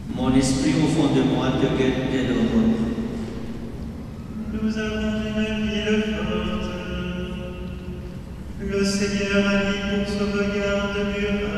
Mon esprit au fond de moi te guette dès l'aurore. Nous avons une ville forte. Le Seigneur a mis pour sauvegarde muraille.